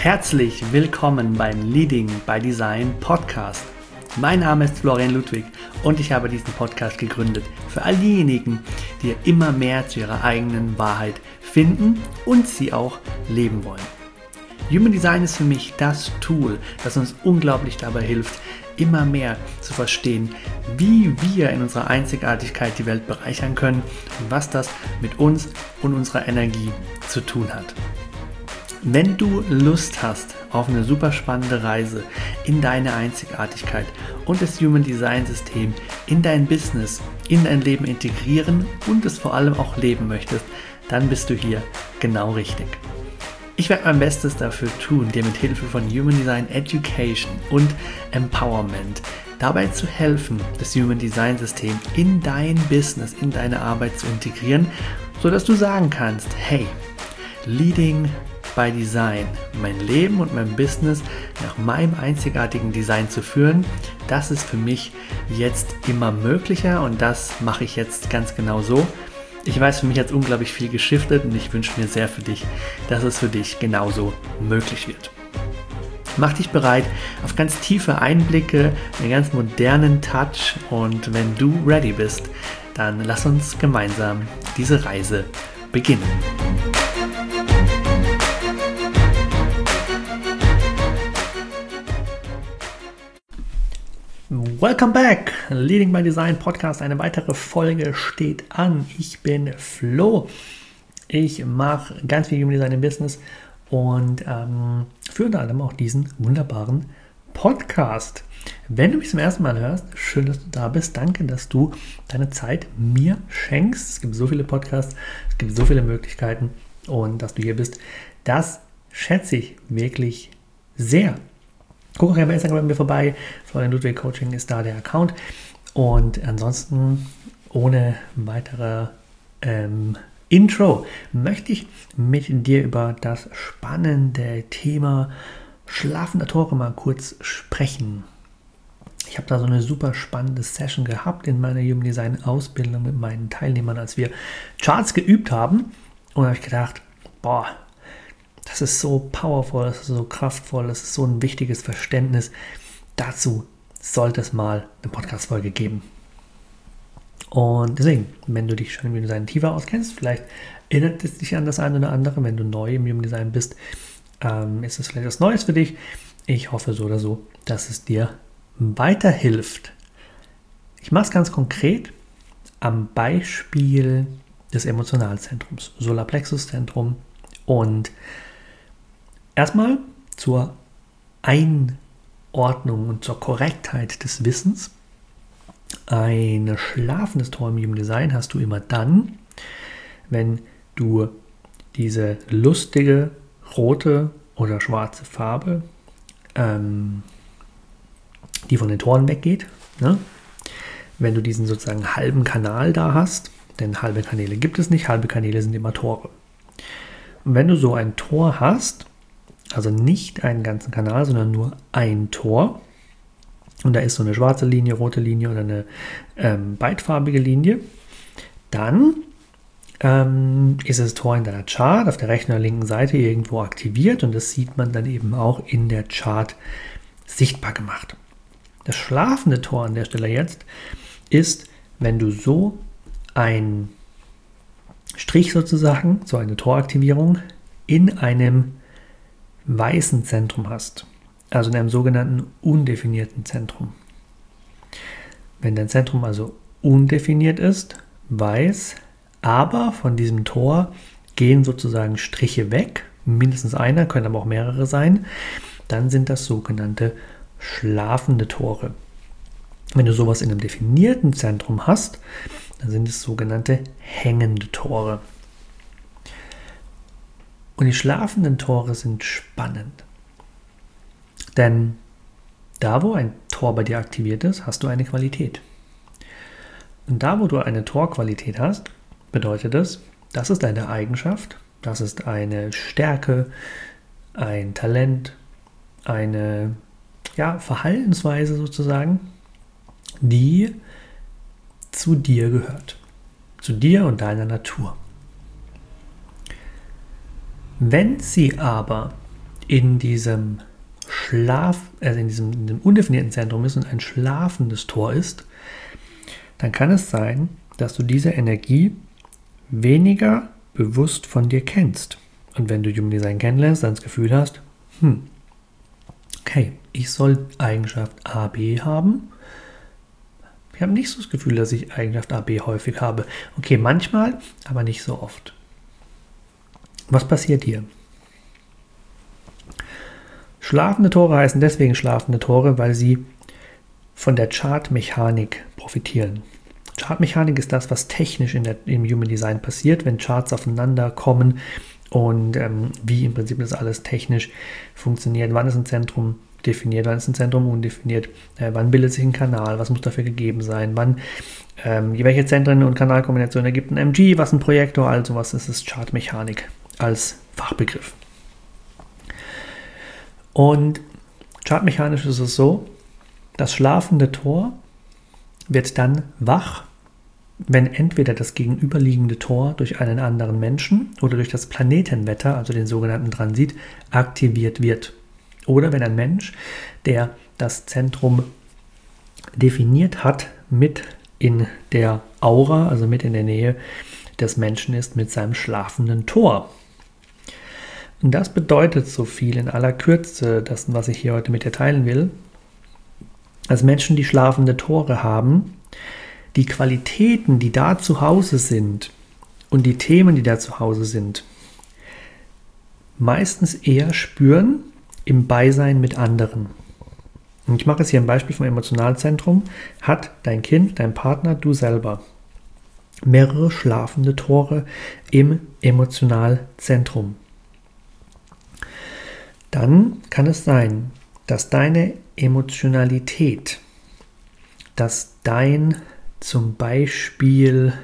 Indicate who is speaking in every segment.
Speaker 1: Herzlich willkommen beim Leading by Design Podcast. Mein Name ist Florian Ludwig und ich habe diesen Podcast gegründet für all diejenigen, die immer mehr zu ihrer eigenen Wahrheit finden und sie auch leben wollen. Human Design ist für mich das Tool, das uns unglaublich dabei hilft, immer mehr zu verstehen, wie wir in unserer Einzigartigkeit die Welt bereichern können und was das mit uns und unserer Energie zu tun hat. Wenn du Lust hast auf eine super spannende Reise in deine Einzigartigkeit und das Human Design System in dein Business, in dein Leben integrieren und es vor allem auch leben möchtest, dann bist du hier genau richtig. Ich werde mein Bestes dafür tun, dir mit Hilfe von Human Design Education und Empowerment dabei zu helfen, das Human Design System in dein Business, in deine Arbeit zu integrieren, sodass du sagen kannst, hey, Leading by Design, mein Leben und mein Business nach meinem einzigartigen Design zu führen, das ist für mich jetzt immer möglicher und das mache ich jetzt ganz genau so. Ich weiß, für mich hat es unglaublich viel geschiftet und ich wünsche mir sehr für dich, dass es für dich genauso möglich wird. Mach dich bereit auf ganz tiefe Einblicke, einen ganz modernen Touch und wenn du ready bist, dann lass uns gemeinsam diese Reise beginnen. Welcome back! Leading by Design Podcast. Eine weitere Folge steht an. Ich bin Flo. Ich mache ganz viel Human Design im Business und führe unter anderem auch diesen wunderbaren Podcast. Wenn du mich zum ersten Mal hörst, schön, dass du da bist. Danke, dass du deine Zeit mir schenkst. Es gibt so viele Podcasts, es gibt so viele Möglichkeiten und dass du hier bist, das schätze ich wirklich sehr. Guck auch gerne bei Instagram bei mir vorbei. Florian Ludwig Coaching ist da der Account. Und ansonsten, ohne weitere Intro, möchte ich mit dir über das spannende Thema schlafender Tore mal kurz sprechen. Ich habe da so eine super spannende Session gehabt in meiner Human Design Ausbildung mit meinen Teilnehmern, als wir Charts geübt haben. Und da habe ich gedacht, boah, das ist so powerful, das ist so kraftvoll, das ist so ein wichtiges Verständnis. Dazu sollte es mal eine Podcast-Folge geben. Und deswegen, wenn du dich schon im Human Design tiefer auskennst, vielleicht erinnert es dich an das eine oder andere. Wenn du neu im Human Design bist, ist es vielleicht was Neues für dich. Ich hoffe so oder so, dass es dir weiterhilft. Ich mache es ganz konkret am Beispiel des Emotionalzentrums, Solarplexus-Zentrum. Und erstmal zur Einordnung und zur Korrektheit des Wissens. Ein schlafendes Tor im Human Design hast du immer dann, wenn du diese lustige rote oder schwarze Farbe, die von den Toren weggeht, ne? Wenn du diesen sozusagen halben Kanal da hast, denn halbe Kanäle gibt es nicht, halbe Kanäle sind immer Tore. Und wenn du so ein Tor hast, also nicht einen ganzen Kanal, sondern nur ein Tor, und da ist so eine schwarze Linie, rote Linie oder eine beidfarbige Linie, dann ist das Tor in deiner Chart auf der rechten oder linken Seite irgendwo aktiviert und das sieht man dann eben auch in der Chart sichtbar gemacht. Das schlafende Tor an der Stelle jetzt ist, wenn du so ein Strich sozusagen, so eine Toraktivierung in einem weißen Zentrum hast, also in einem sogenannten undefinierten Zentrum. Wenn dein Zentrum also undefiniert ist, weiß, aber von diesem Tor gehen sozusagen Striche weg, mindestens einer, können aber auch mehrere sein, dann sind das sogenannte schlafende Tore. Wenn du sowas in einem definierten Zentrum hast, dann sind es sogenannte hängende Tore. Und die schlafenden Tore sind spannend. Denn da, wo ein Tor bei dir aktiviert ist, hast du eine Qualität. Und da, wo du eine Torqualität hast, bedeutet es, das ist eine Eigenschaft, das ist eine Stärke, ein Talent, eine Verhaltensweise sozusagen, die zu dir gehört. Zu dir und deiner Natur. Wenn sie aber in diesem in diesem undefinierten Zentrum ist und ein schlafendes Tor ist, dann kann es sein, dass du diese Energie weniger bewusst von dir kennst. Und wenn du Human Design kennenlernst, dann das Gefühl hast, okay, ich soll Eigenschaft A, B haben. Ich habe nicht so das Gefühl, dass ich Eigenschaft A, B häufig habe. Okay, manchmal, aber nicht so oft. Was passiert hier? Schlafende Tore heißen deswegen schlafende Tore, weil sie von der Chartmechanik profitieren. Chartmechanik ist das, was technisch im Human Design passiert, wenn Charts aufeinander kommen und wie im Prinzip das alles technisch funktioniert. Wann ist ein Zentrum definiert, wann ist ein Zentrum undefiniert, wann bildet sich ein Kanal, was muss dafür gegeben sein, welche Zentren und Kanalkombination ergibt ein MG, was ein Projektor, also was ist es, Chartmechanik als Fachbegriff. Und chartmechanisch ist es so, das schlafende Tor wird dann wach, wenn entweder das gegenüberliegende Tor durch einen anderen Menschen oder durch das Planetenwetter, also den sogenannten Transit, aktiviert wird. Oder wenn ein Mensch, der das Zentrum definiert hat, mit in der Aura, also mit in der Nähe des Menschen ist, mit seinem schlafenden Tor. Und das bedeutet so viel in aller Kürze, das, was ich hier heute mit dir teilen will, als Menschen, die schlafende Tore haben, die Qualitäten, die da zu Hause sind und die Themen, die da zu Hause sind, meistens eher spüren im Beisein mit anderen. Und ich mache jetzt hier ein Beispiel vom Emotionalzentrum. Hat dein Kind, dein Partner, du selber mehrere schlafende Tore im Emotionalzentrum, dann kann es sein, dass deine Emotionalität, dass zum Beispiel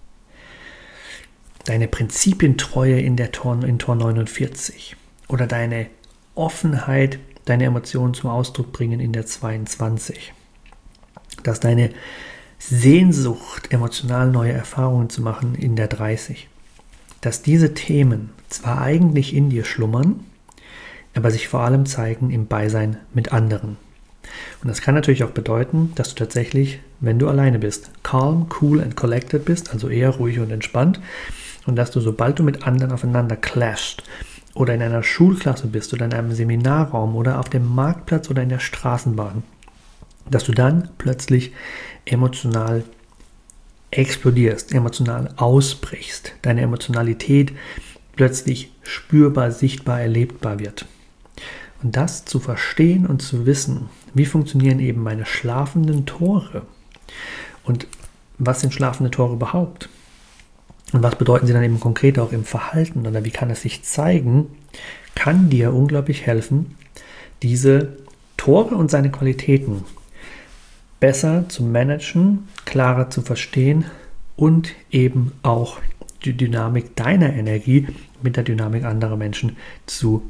Speaker 1: deine Prinzipientreue in Tor 49 oder deine Offenheit, deine Emotionen zum Ausdruck bringen in der 22, dass deine Sehnsucht, emotional neue Erfahrungen zu machen in der 30, dass diese Themen zwar eigentlich in dir schlummern, aber sich vor allem zeigen im Beisein mit anderen. Und das kann natürlich auch bedeuten, dass du tatsächlich, wenn du alleine bist, calm, cool and collected bist, also eher ruhig und entspannt, und dass du, sobald du mit anderen aufeinander clashst oder in einer Schulklasse bist oder in einem Seminarraum oder auf dem Marktplatz oder in der Straßenbahn, dass du dann plötzlich emotional explodierst, emotional ausbrichst, deine Emotionalität plötzlich spürbar, sichtbar, erlebbar wird. Und das zu verstehen und zu wissen, wie funktionieren eben meine schlafenden Tore und was sind schlafende Tore überhaupt und was bedeuten sie dann eben konkret auch im Verhalten oder wie kann es sich zeigen, kann dir unglaublich helfen, diese Tore und seine Qualitäten besser zu managen, klarer zu verstehen und eben auch die Dynamik deiner Energie mit der Dynamik anderer Menschen zu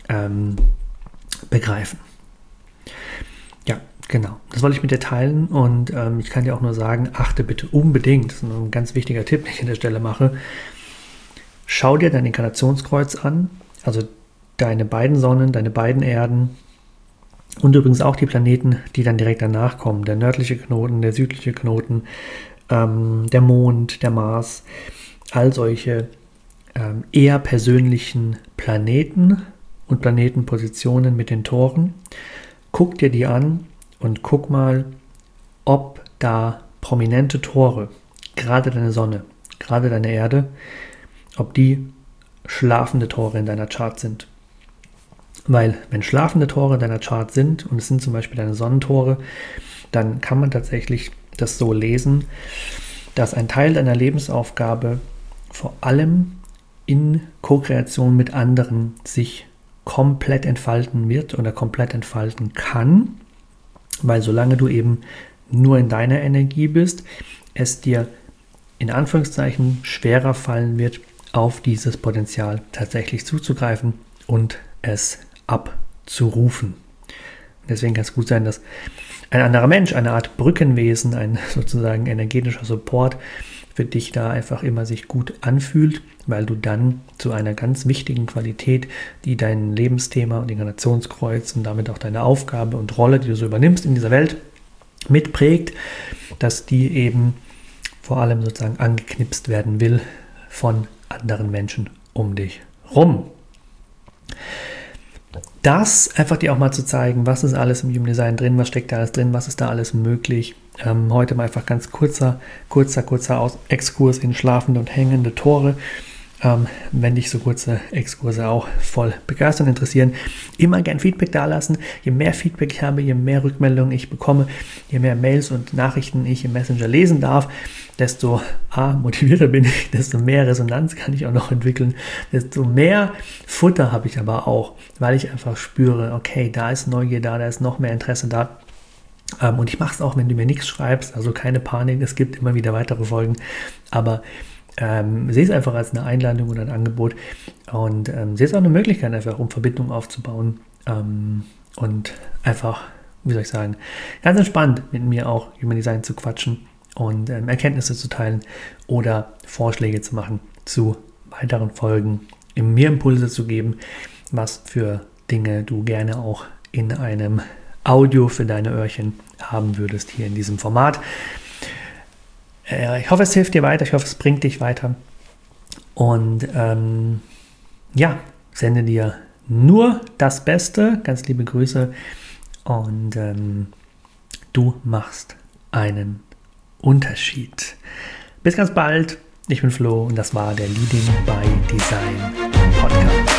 Speaker 1: begreifen. Ja, genau. Das wollte ich mit dir teilen und ich kann dir auch nur sagen, achte bitte unbedingt, das ist ein ganz wichtiger Tipp, den ich an der Stelle mache, schau dir dein Inkarnationskreuz an, also deine beiden Sonnen, deine beiden Erden und übrigens auch die Planeten, die dann direkt danach kommen, der nördliche Knoten, der südliche Knoten, der Mond, der Mars, all solche eher persönlichen Planeten und Planetenpositionen mit den Toren. Guck dir die an und guck mal, ob da prominente Tore, gerade deine Sonne, gerade deine Erde, ob die schlafende Tore in deiner Chart sind. Weil wenn schlafende Tore in deiner Chart sind und es sind zum Beispiel deine Sonnentore, dann kann man tatsächlich das so lesen, dass ein Teil deiner Lebensaufgabe vor allem in Co-Kreation mit anderen sich komplett entfalten wird oder komplett entfalten kann, weil solange du eben nur in deiner Energie bist, es dir in Anführungszeichen schwerer fallen wird, auf dieses Potenzial tatsächlich zuzugreifen und es abzurufen. Deswegen kann es gut sein, dass ein anderer Mensch, eine Art Brückenwesen, ein sozusagen energetischer Support für dich da einfach immer sich gut anfühlt, weil du dann zu einer ganz wichtigen Qualität, die dein Lebensthema und Inkarnationskreuz und damit auch deine Aufgabe und Rolle, die du so übernimmst in dieser Welt, mitprägt, dass die eben vor allem sozusagen angeknipst werden will von anderen Menschen um dich rum. Das einfach dir auch mal zu zeigen, was ist alles im Human Design drin, was steckt da alles drin, was ist da alles möglich. Heute mal einfach ganz kurzer Exkurs in schlafende und hängende Tore. Wenn dich so kurze Exkurse auch voll begeistern, interessieren, immer gern Feedback dalassen. Je mehr Feedback ich habe, je mehr Rückmeldungen ich bekomme, je mehr Mails und Nachrichten ich im Messenger lesen darf, desto motivierter bin ich, desto mehr Resonanz kann ich auch noch entwickeln, desto mehr Futter habe ich aber auch, weil ich einfach spüre, okay, da ist Neugier da ist noch mehr Interesse da. Und ich mache es auch, wenn du mir nichts schreibst, also keine Panik, es gibt immer wieder weitere Folgen, aber sehe es einfach als eine Einladung oder ein Angebot und sehe es auch eine Möglichkeit einfach, um Verbindungen aufzubauen und einfach, wie soll ich sagen, ganz entspannt mit mir auch Human Design zu quatschen und Erkenntnisse zu teilen oder Vorschläge zu machen zu weiteren Folgen, mir Impulse zu geben, was für Dinge du gerne auch in einem Audio für deine Öhrchen haben würdest hier in diesem Format. Ich hoffe, es hilft dir weiter, ich hoffe, es bringt dich weiter und sende dir nur das Beste, ganz liebe Grüße und du machst einen Unterschied. Bis ganz bald, ich bin Flo und das war der Leading by Design Podcast.